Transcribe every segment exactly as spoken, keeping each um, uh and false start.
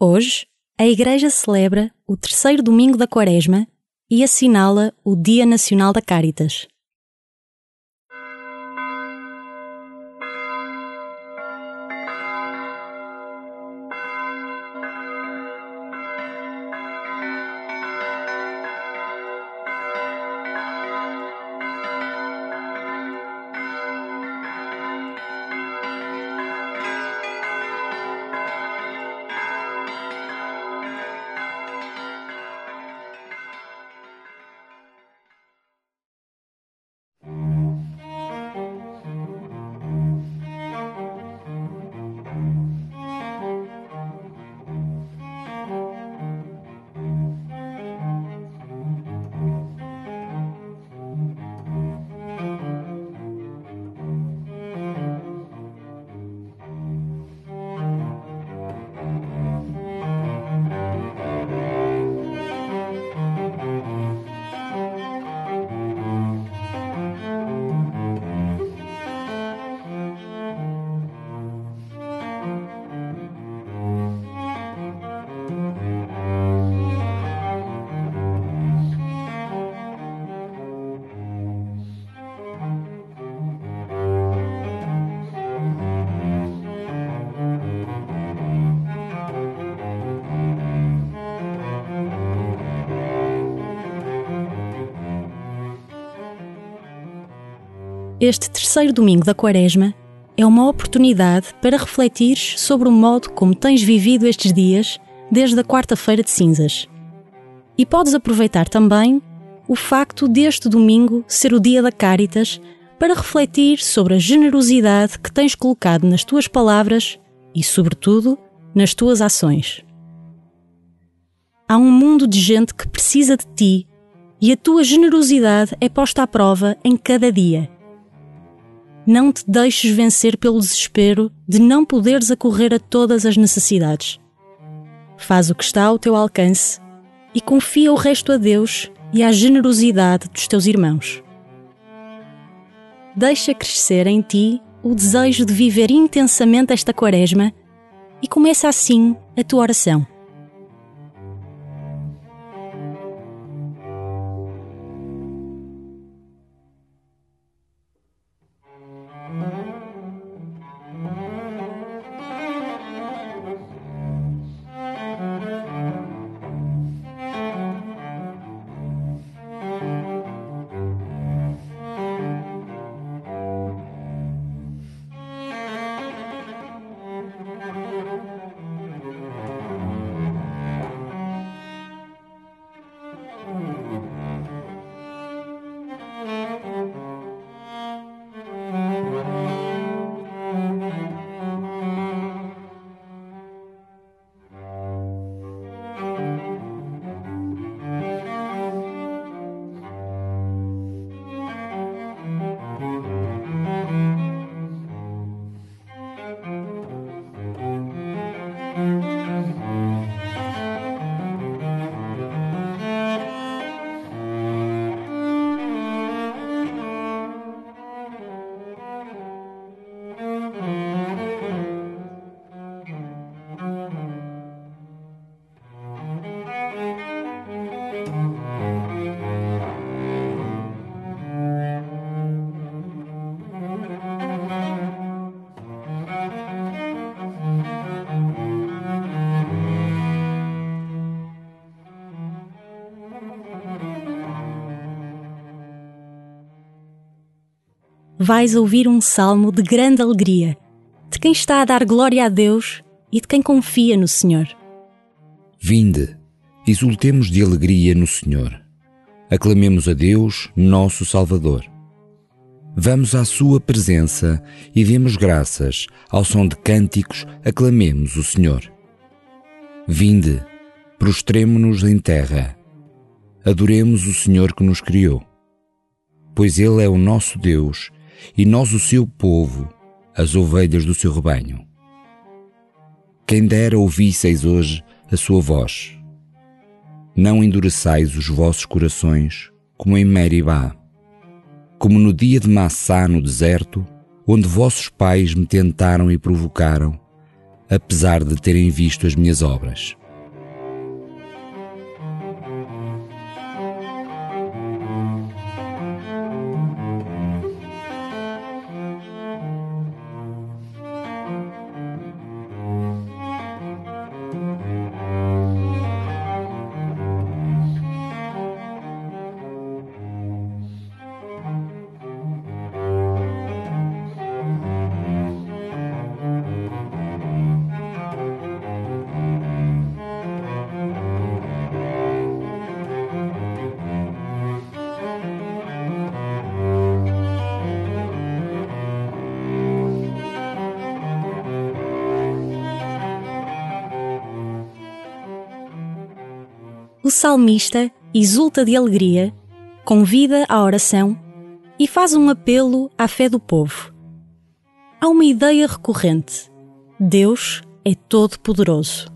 Hoje, a Igreja celebra o terceiro domingo da Quaresma e assinala o Dia Nacional da Cáritas. Este terceiro domingo da Quaresma é uma oportunidade para refletires sobre o modo como tens vivido estes dias desde a quarta-feira de cinzas. E podes aproveitar também o facto deste domingo ser o dia da Cáritas para refletir sobre a generosidade que tens colocado nas tuas palavras e, sobretudo, nas tuas ações. Há um mundo de gente que precisa de ti e a tua generosidade é posta à prova em cada dia. Não te deixes vencer pelo desespero de não poderes acorrer a todas as necessidades. Faz o que está ao teu alcance e confia o resto a Deus e à generosidade dos teus irmãos. Deixa crescer em ti o desejo de viver intensamente esta Quaresma e começa assim a tua oração. Vais ouvir um salmo de grande alegria, de quem está a dar glória a Deus e de quem confia no Senhor. Vinde, exultemos de alegria no Senhor. Aclamemos a Deus, nosso Salvador. Vamos à sua presença e demos graças, ao som de cânticos, aclamemos o Senhor. Vinde, prostremo-nos em terra. Adoremos o Senhor que nos criou. Pois Ele é o nosso Deus e nós o seu povo, as ovelhas do seu rebanho. Quem dera ouvisseis hoje a sua voz. Não endureçais os vossos corações, como em Meribá, como no dia de Massá no deserto, onde vossos pais me tentaram e provocaram, apesar de terem visto as minhas obras. O salmista exulta de alegria, convida à oração e faz um apelo à fé do povo. Há uma ideia recorrente: Deus é todo-poderoso.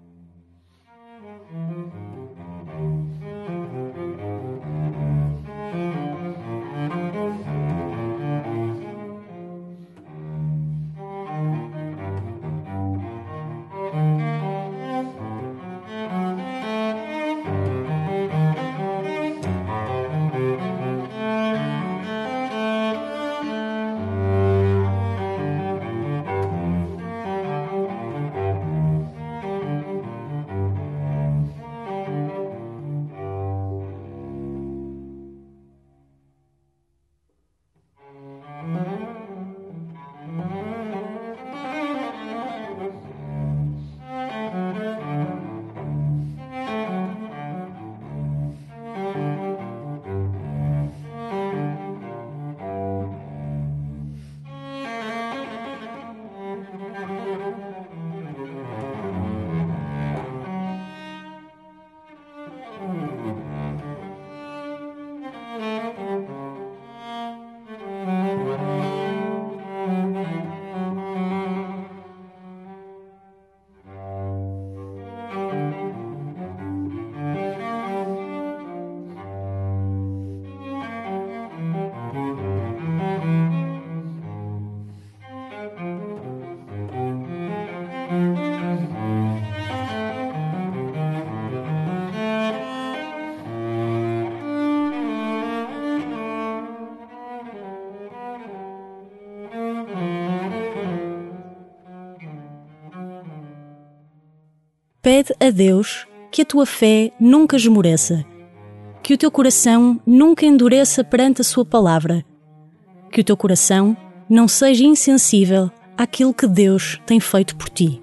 Pede a Deus que a tua fé nunca esmoreça, que o teu coração nunca endureça perante a sua palavra, que o teu coração não seja insensível àquilo que Deus tem feito por ti.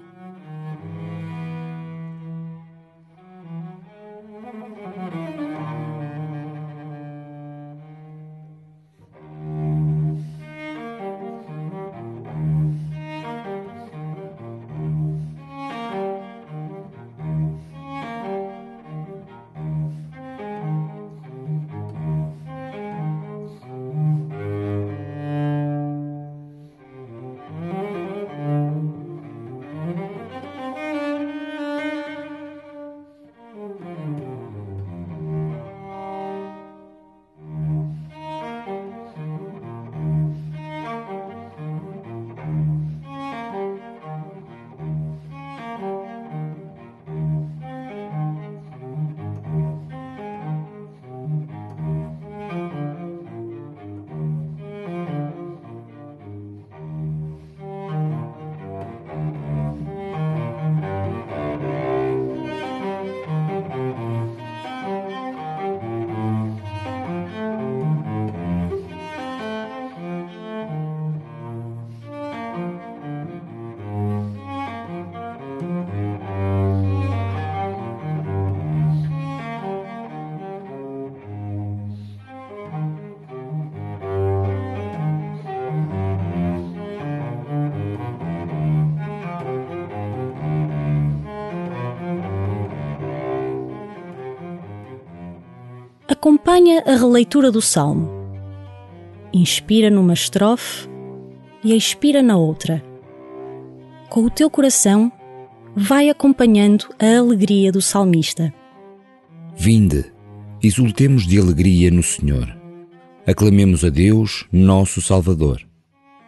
Acompanha a releitura do Salmo. Inspira numa estrofe e expira na outra. Com o teu coração, vai acompanhando a alegria do salmista. Vinde, exultemos de alegria no Senhor. Aclamemos a Deus, nosso Salvador.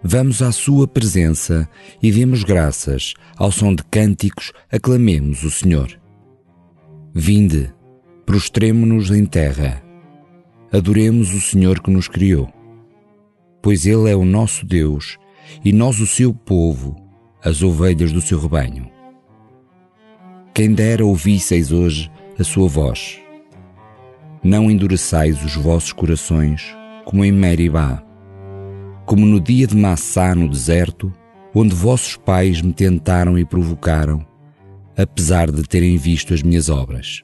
Vamos à sua presença e demos graças, ao som de cânticos aclamemos o Senhor. Vinde, prostremo-nos em terra, adoremos o Senhor que nos criou, pois Ele é o nosso Deus e nós o seu povo, as ovelhas do seu rebanho. Quem dera ouvisseis hoje a sua voz. Não endureçais os vossos corações como em Meribá, como no dia de Massá no deserto, onde vossos pais me tentaram e provocaram, apesar de terem visto as minhas obras.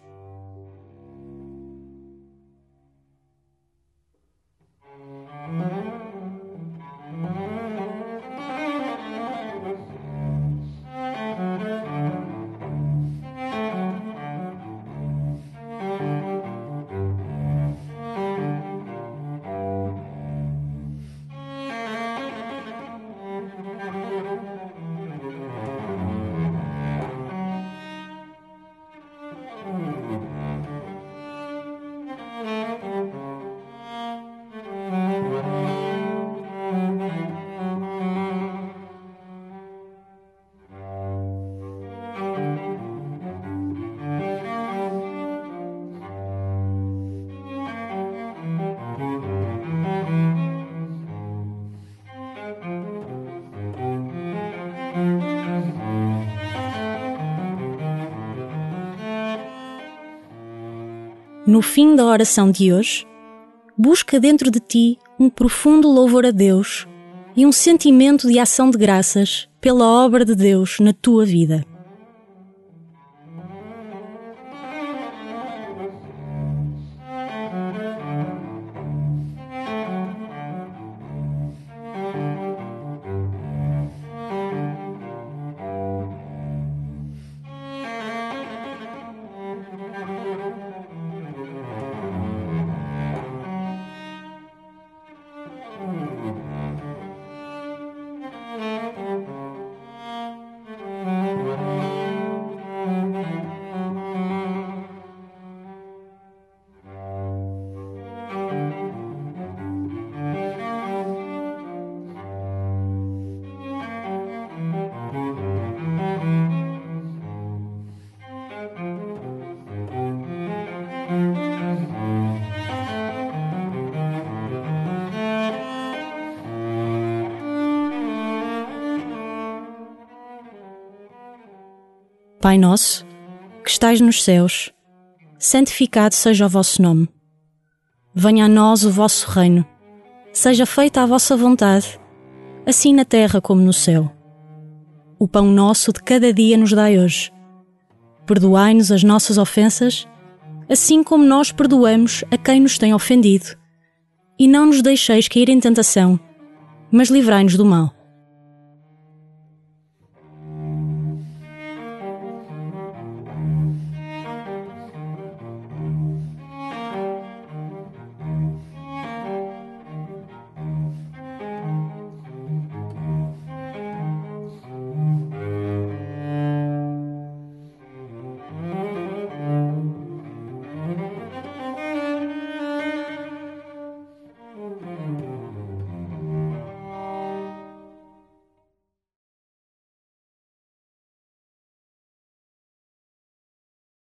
No fim da oração de hoje, busca dentro de ti um profundo louvor a Deus e um sentimento de ação de graças pela obra de Deus na tua vida. Pai nosso, que estais nos céus, santificado seja o vosso nome. Venha a nós o vosso reino. Seja feita a vossa vontade, assim na terra como no céu. O pão nosso de cada dia nos dai hoje. Perdoai-nos as nossas ofensas, assim como nós perdoamos a quem nos tem ofendido. E não nos deixeis cair em tentação, mas livrai-nos do mal.